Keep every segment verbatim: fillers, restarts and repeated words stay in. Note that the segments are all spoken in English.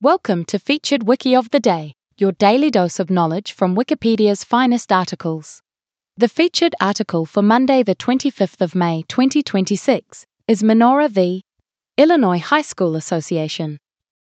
Welcome to Featured Wiki of the Day, your daily dose of knowledge from Wikipedia's finest articles. The featured article for Monday the twenty-fifth of May twenty twenty-six is Menorah v. Illinois High School Association.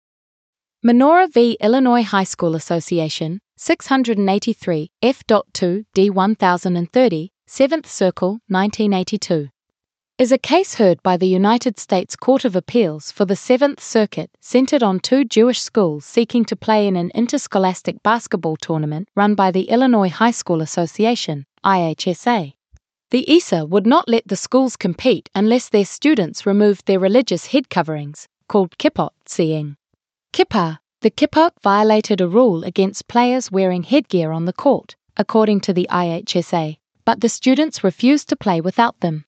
Menorah v. Illinois High School Association, six eighty-three F two D one thousand thirty, seventh Circle, nineteen eighty-two. Is a case heard by the United States Court of Appeals for the Seventh Circuit centered on two Jewish schools seeking to play in an interscholastic basketball tournament run by the Illinois High School Association, I H S A. The I S A would not let the schools compete unless their students removed their religious head coverings, called kippot seeing. Kippah, the kippot violated a rule against players wearing headgear on the court, according to the I H S A, but the students refused to play without them.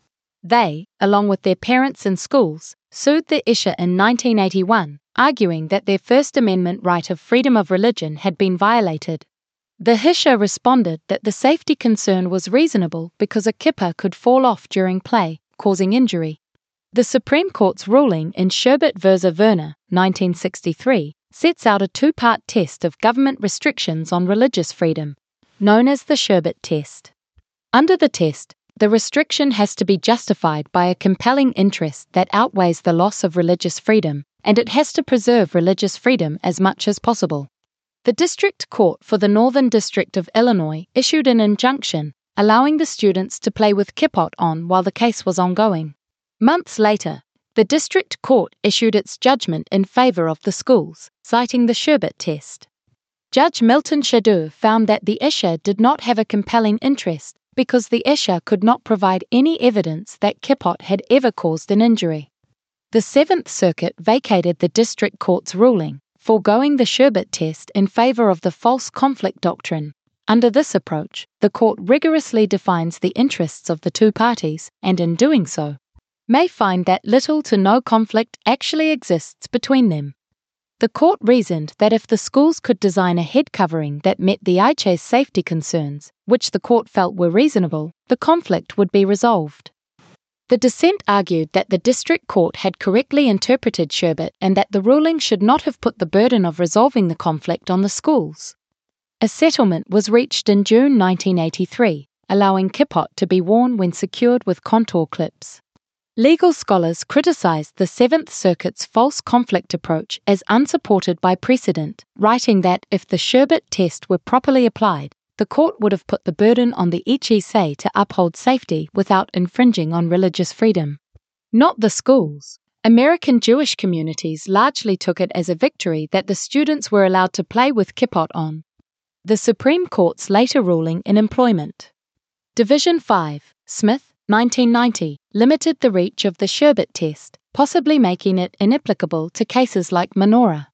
They, along with their parents and schools, sued the I S A in nineteen eighty-one, arguing that their First Amendment right of freedom of religion had been violated. The I S A responded that the safety concern was reasonable because a kippah could fall off during play, causing injury. The Supreme Court's ruling in Sherbet versus Verner, nineteen sixty-three, sets out a two-part test of government restrictions on religious freedom, known as the Sherbet test. Under the test, the restriction has to be justified by a compelling interest that outweighs the loss of religious freedom, and it has to preserve religious freedom as much as possible. The District Court for the Northern District of Illinois issued an injunction allowing the students to play with kippot on while the case was ongoing. Months later, the District Court issued its judgment in favor of the schools, citing the Sherbet test. Judge Milton Shadur found that the I S A did not have a compelling interest because the I S A could not provide any evidence that kippot had ever caused an injury. The Seventh Circuit vacated the District Court's ruling, foregoing the Sherbet test in favor of the false conflict doctrine. Under this approach, the court rigorously defines the interests of the two parties, and in doing so, may find that little to no conflict actually exists between them. The court reasoned that if the schools could design a head covering that met the I H A's safety concerns, which the court felt were reasonable, the conflict would be resolved. The dissent argued that the district court had correctly interpreted Sherbet and that the ruling should not have put the burden of resolving the conflict on the schools. A settlement was reached in June nineteen eighty-three, allowing kippot to be worn when secured with contour clips. Legal scholars criticized the Seventh Circuit's false conflict approach as unsupported by precedent, writing that if the Sherbet test were properly applied, the court would have put the burden on the I H S A to uphold safety without infringing on religious freedom. Not the schools. American Jewish communities largely took it as a victory that the students were allowed to play with kippot on. The Supreme Court's later ruling in employment. Division five, Smith, nineteen ninety, limited the reach of the Sherbet test, possibly making it inapplicable to cases like Menorah.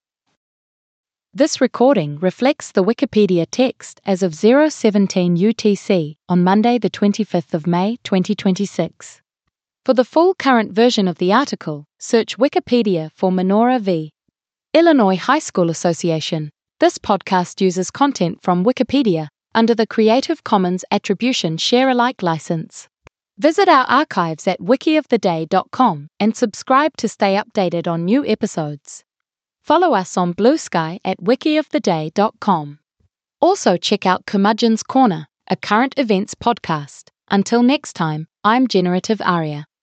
This recording reflects the Wikipedia text as of zero seventeen U T C on Monday the twenty-fifth of May twenty twenty-six. For the full current version of the article, search Wikipedia for Menorah v. Illinois High School Association. This podcast uses content from Wikipedia under the Creative Commons Attribution Share-alike license. Visit our archives at wiki of the day dot com and subscribe to stay updated on new episodes. Follow us on Blue Sky at wiki of the day dot com. Also check out Curmudgeon's Corner, a current events podcast. Until next time, I'm Generative Aria.